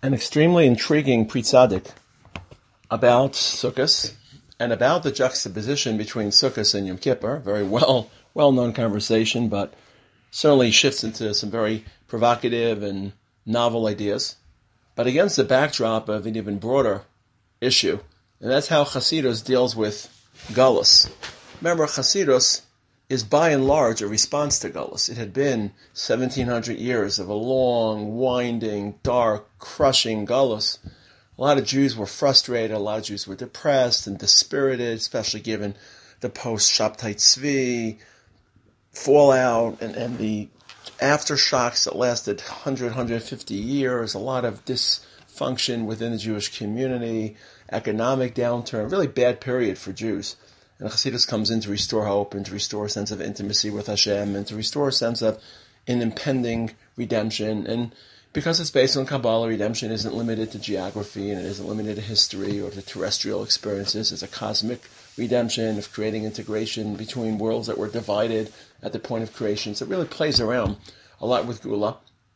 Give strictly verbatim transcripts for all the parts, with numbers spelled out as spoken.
an extremely intriguing Pri Tzadik about Sukkot and about the juxtaposition between Sukkot and Yom Kippur. Very well, well-known conversation, but certainly shifts into some very provocative and novel ideas. But against the backdrop of an even broader issue, and that's how Chassidus deals with Galus. Remember, Chassidus is by and large a response to Galus. It had been seventeen hundred years of a long, winding, dark, crushing Galus. A lot of Jews were frustrated, a lot of Jews were depressed and dispirited, especially given the post-Shabtai Tzvi fallout and, and the aftershocks that lasted one hundred, one hundred fifty years, a lot of dysfunction within the Jewish community, economic downturn, really bad period for Jews. And Chassidus comes in to restore hope and to restore a sense of intimacy with Hashem and to restore a sense of an impending redemption. And because it's based on Kabbalah, redemption isn't limited to geography and it isn't limited to history or to terrestrial experiences. It's a cosmic redemption of creating integration between worlds that were divided at the point of creation. So it really plays around a lot with Gula.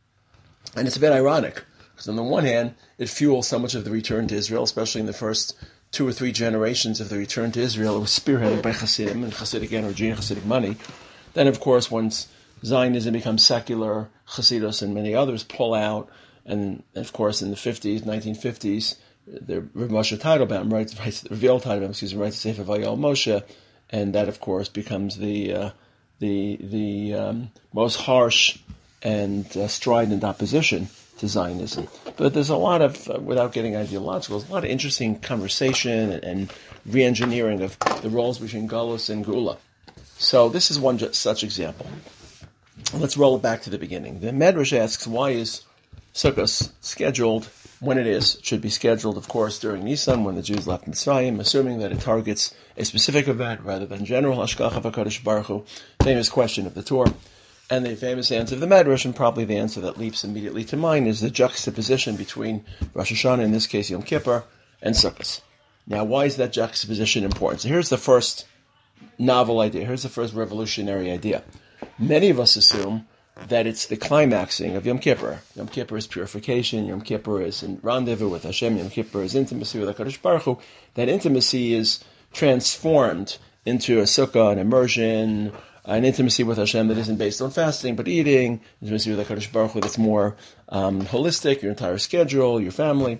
And it's a bit ironic, because on the one hand, it fuels so much of the return to Israel, especially in the first two or three generations of the return to Israel. It was spearheaded by Hasidim and Hasidic energy and Hasidic money. Then, of course, once Zionism becomes secular, Hasidus and many others pull out, and of course, in the fifties, nineteen fifties, the Rav Moshe Teitelbaum writes, writes Reveal Teitelbaum, excuse me, writes the Sefer Vayal Moshe, and that, of course, becomes the uh, the the um, most harsh and uh, strident opposition to Zionism. But there's a lot of, uh, without getting ideological, there's a lot of interesting conversation and, and re-engineering of the roles between Galus and Gula. So this is one such example. Let's roll it back to the beginning. The Medrash asks, why is Sukkot scheduled when it is? It should be scheduled, of course, during Nisan, when the Jews left Mitzrayim, assuming that it targets a specific event rather than general Hashgacha v'Kadosh Baruch Hu. Famous question of the Torah. And the famous answer of the Medrash, and probably the answer that leaps immediately to mind, is the juxtaposition between Rosh Hashanah, in this case Yom Kippur, and Sukkot. Now, why is that juxtaposition important? So here's the first novel idea. Here's the first revolutionary idea. Many of us assume that it's the climaxing of Yom Kippur. Yom Kippur is purification. Yom Kippur is in rendezvous with Hashem. Yom Kippur is intimacy with HaKadosh Baruch Hu. That intimacy is transformed into a sukkah, an immersion, an intimacy with Hashem that isn't based on fasting, but eating, intimacy with HaKadosh Baruch Hu that's more um, holistic, your entire schedule, your family.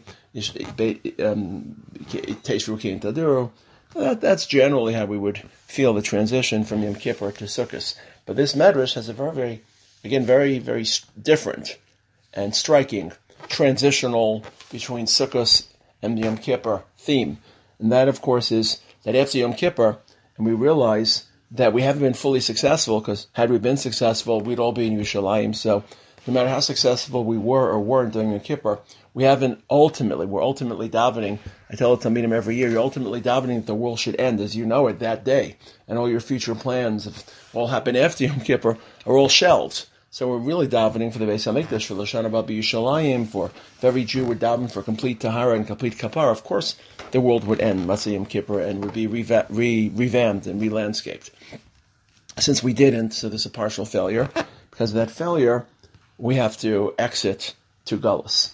Um, that, that's generally how we would feel the transition from Yom Kippur to Sukkot. But this Medrash has a very, very, again, very, very different and striking transitional between Sukkot and the Yom Kippur theme. And that, of course, is that after Yom Kippur, and we realize that we haven't been fully successful, because had we been successful, we'd all be in Yerushalayim. So no matter how successful we were or weren't during Yom Kippur, we haven't ultimately, we're ultimately davening. I tell the Talmidim every year, you're ultimately davening that the world should end as you know it that day. And all your future plans of all happen after Yom Kippur are all shelved. So we're really davening for the Beis HaMikdash, for L'Shana Haba B'Yushalayim, for if every Jew would daven for complete Tahara and complete Kapara. Of course, the world would end, Matzah Yom Kippur, and would be reva- re- revamped and re-landscaped. Since we didn't, so there's a partial failure. Because of that failure, we have to exit to Galus.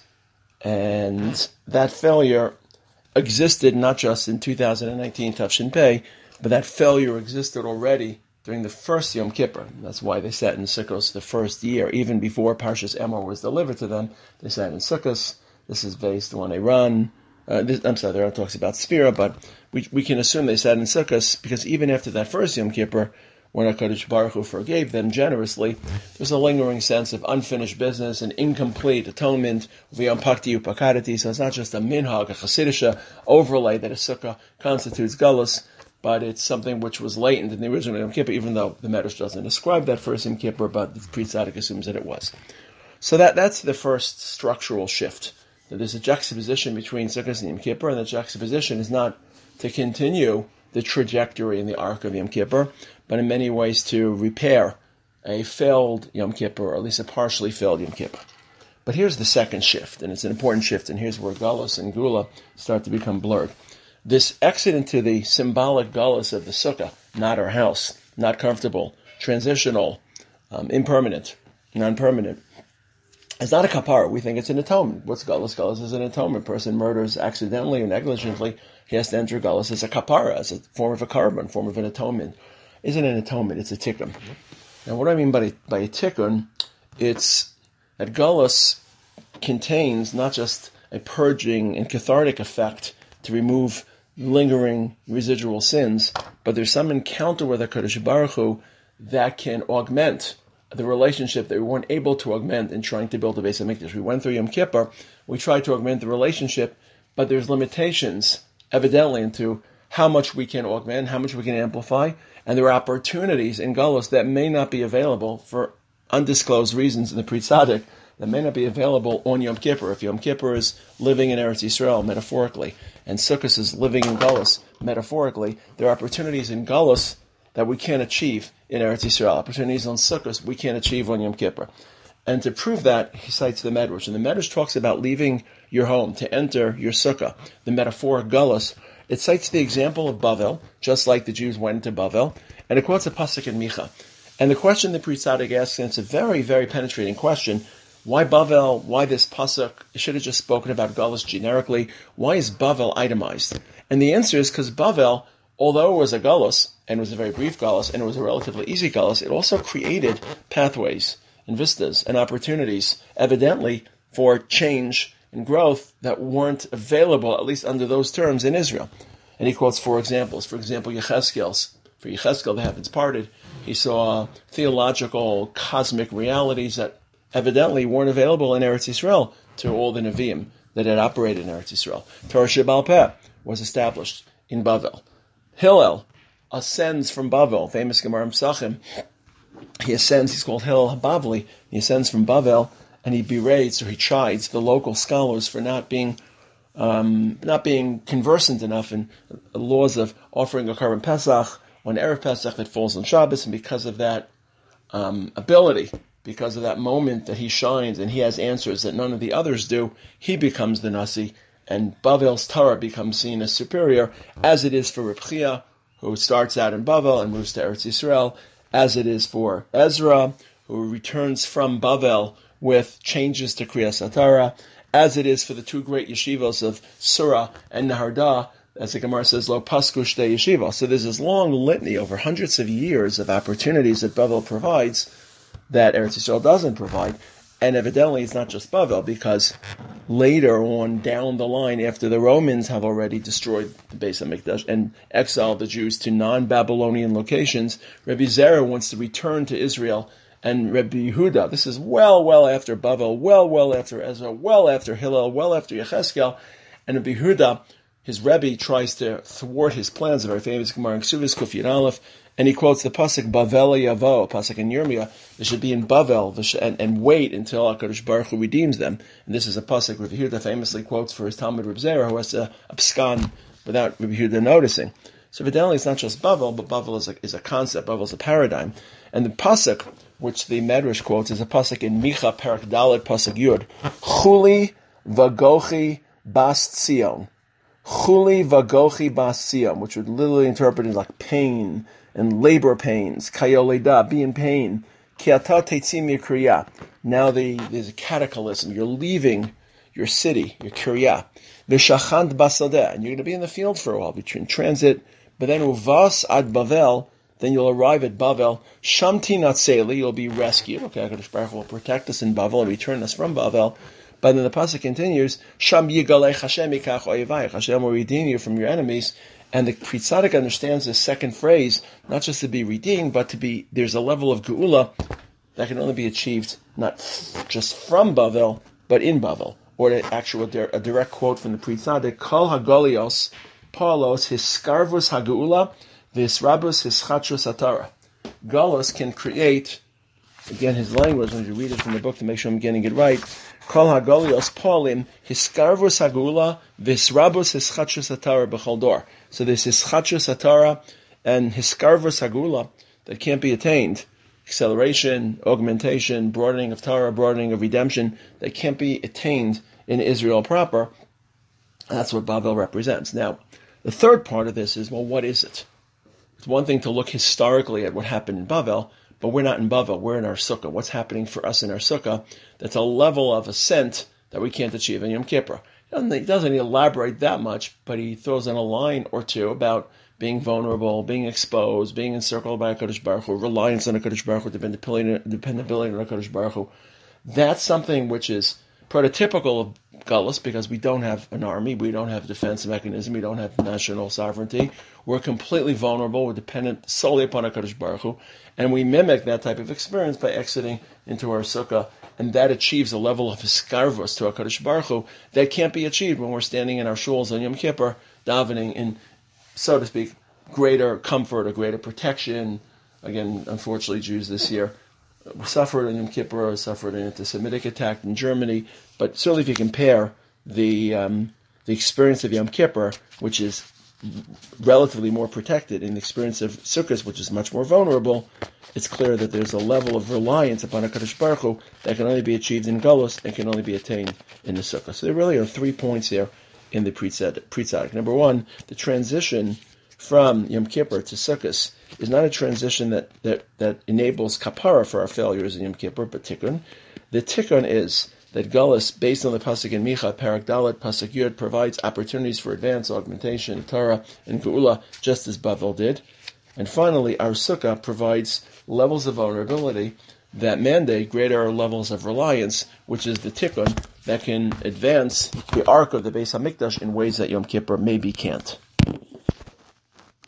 And that failure existed not just in two thousand nineteen Tafshin Pei, but that failure existed already during the first Yom Kippur. That's why they sat in Sukkot the first year. Even before Parshas Emor was delivered to them, they sat in Sukkot. This is based on Iran. Uh, this, I'm sorry, the Iran talks about Sphira, but we we can assume they sat in Sukkot because even after that first Yom Kippur, when HaKadosh Baruch Hu forgave them generously, there's a lingering sense of unfinished business and incomplete atonement, v'yampakti upakadati. So it's not just a minhag, a chasidisha overlay that a sukkah constitutes galus, but it's something which was latent in the original Yom Kippur, even though the Medrash doesn't describe that first Yom Kippur, but the Pri Tzadik assumes that it was. So that that's the first structural shift. That there's a juxtaposition between Sukkot and Yom Kippur, and the juxtaposition is not to continue the trajectory in the arc of Yom Kippur, but in many ways to repair a failed Yom Kippur, or at least a partially failed Yom Kippur. But here's the second shift, and it's an important shift, and here's where Galus and Gula start to become blurred. This exit into the symbolic Galus of the Sukkah, not our house, not comfortable, transitional, um, impermanent, non-permanent, It's not a kapara. We think it's an atonement. What's galus? Galus is an atonement. A person murders accidentally or negligently, he has to enter galus as a kapara, as a form of a carbon, form of an atonement. Isn't an atonement, it's a tikkun. Now what do I mean by, by a tikkun? It's that galus contains not just a purging and cathartic effect to remove lingering residual sins, but there's some encounter with HaKadosh Baruch Hu that can augment the relationship that we weren't able to augment in trying to build a Beis HaMikdash. We went through Yom Kippur, we tried to augment the relationship, but there's limitations, evidently, into how much we can augment, how much we can amplify, and there are opportunities in Galus that may not be available for undisclosed reasons in the Pri Tzadik, that may not be available on Yom Kippur. If Yom Kippur is living in Eretz Yisrael, metaphorically, and Sukkot is living in Galus, metaphorically, there are opportunities in Galus that we can't achieve in Eretz Yisrael. Opportunities on Sukkot we can't achieve on Yom Kippur. And to prove that, he cites the Medrash. And the Medrash talks about leaving your home to enter your Sukkah, the metaphoric Galus. It cites the example of Bavel, just like the Jews went into Bavel, and it quotes a pasuk in Micha. And the question the Pri Tzadik asks, and it's a very, very penetrating question, why Bavel? Why this pasuk? It should have just spoken about Galus generically. Why is Bavel itemized? And the answer is because Bavel, although it was a galus, and it was a very brief galus, and it was a relatively easy galus, it also created pathways and vistas and opportunities, evidently, for change and growth that weren't available, at least under those terms, in Israel. And he quotes four examples. For example, Yechezkel's. For Yechezkel, the heavens parted. He saw theological, cosmic realities that evidently weren't available in Eretz Yisrael to all the Nevi'im that had operated in Eretz Yisrael. Torah Sheba'al Peh was established in Bavel. Hillel ascends from Bavel, famous Gemara Psachim. He ascends, he's called Hillel HaBavli. He ascends from Bavel, and he berates or he chides the local scholars for not being um, not being conversant enough in the laws of offering a Korban Pesach on Erev Pesach that falls on Shabbos, and because of that um, ability, because of that moment that he shines and he has answers that none of the others do, he becomes the Nasi, and Bavel's Torah becomes seen as superior, as it is for Reb Chia, who starts out in Bavel and moves to Eretz Yisrael, as it is for Ezra, who returns from Bavel with changes to Kriyas Torah, as it is for the two great yeshivos of Surah and Naharda, as the Gemara says, Lo Pasku Shtei Yeshiva. So there's this long litany over hundreds of years of opportunities that Bavel provides that Eretz Yisrael doesn't provide. And evidently it's not just Bavel, because later on down the line, after the Romans have already destroyed the Beis HaMikdash and exiled the Jews to non-Babylonian locations, Rabbi Zerah wants to return to Israel, and Rabbi Yehuda, this is well, well after Bavel, well, well after Ezra, well after Hillel, well after Yechezkel, and Rabbi Yehuda, his Rebbe, tries to thwart his plans, a very famous Gemara in Ksuvos Kuf Yud Aleph, and he quotes the pasuk Bavel Yavo, a pasuk in Yirmiyah. They should be in Bavel and, and wait until HaKadosh Baruch Hu redeems them. And this is a pasuk Rabbi Yehuda famously quotes for his Talmud Reb Zerah, who has to abscond without Rabbi Yehuda noticing. So evidently it's not just Bavel, but Bavel is a, is a concept, Bavel is a paradigm. And the pasuk, which the Medrash quotes, is a pasuk in Micha, Perak Dalet, pasuk Yud. Chuli vagochi bas Tzion. Chuli vagochi bas Tzion, which would literally interpret as like pain and labor pains, kayoleda, be in pain, kiata tetzim kriya. Now the, there's a cataclysm. You're leaving your city, your kriya. V'shachant basadeh, and you're going to be in the field for a while, between transit, but then uvas ad Bavel, then you'll arrive at Bavel. Shamti natseli, you'll be rescued. Okay, HaKadosh Baruch Hu will protect us in Bavel and return us from Bavel. But then the pasuk continues, Sham yigalech Hashem ikach oyevayich. Hashem will redeem you from your enemies. And the Pri Tzadik understands this second phrase, not just to be redeemed, but to be, there's a level of geula that can only be achieved not f- just from Bavel, but in Bavel. Or the actual, a direct quote from the Pri Tzadik, Kol hagolios, Paulos, his skarvus hageula, visrabus his chachus atara. Galus can create, again his language, when you read it from the book to make sure I'm getting it right, Kol hagolios Paulim, hiskarvus hagula, visrabus hischachus atara b'chol dor. So there's hischachus atara and hiskarvus hagula that can't be attained. Acceleration, augmentation, broadening of Torah, broadening of redemption, that can't be attained in Israel proper. That's what Bavel represents. Now, the third part of this is, well, what is it? It's one thing to look historically at what happened in Bavel, but we're not in Bava, we're in our sukkah. What's happening for us in our sukkah? That's a level of ascent that we can't achieve in Yom Kippur. He doesn't, he doesn't elaborate that much, but he throws in a line or two about being vulnerable, being exposed, being encircled by HaKadosh Baruch Hu, reliance on HaKadosh Baruch Hu, dependability, dependability on HaKadosh Baruch Hu. That's something which is prototypical of Galus, because we don't have an army, we don't have a defense mechanism, we don't have national sovereignty. We're completely vulnerable, we're dependent solely upon HaKadosh Baruch Hu, and we mimic that type of experience by exiting into our sukkah, and that achieves a level of hiskarvus to HaKadosh Baruch Hu that can't be achieved when we're standing in our shuls on Yom Kippur, davening in, so to speak, greater comfort or greater protection. Again, unfortunately, Jews this year suffered in Yom Kippur, suffered an anti-Semitic attack in Germany, but certainly if you compare the um, the experience of Yom Kippur, which is relatively more protected, and the experience of Sukkot, which is much more vulnerable, it's clear that there's a level of reliance upon HaKadosh Baruch Hu that can only be achieved in Galus and can only be attained in the Sukkah. So there really are three points here in the Pri Tzaddik. Number one, the transition from Yom Kippur to Sukkot is not a transition that, that, that enables kapara for our failures in Yom Kippur, but tikkun. The tikkun is that Galus, based on the pasuk in Micha, Parak Dalet, pasuk Yud, provides opportunities for advance, augmentation, Torah, and Geula, just as Bavel did. And finally, our Sukkah provides levels of vulnerability that mandate greater levels of reliance, which is the tikkun that can advance the arc of the Beis HaMikdash in ways that Yom Kippur maybe can't.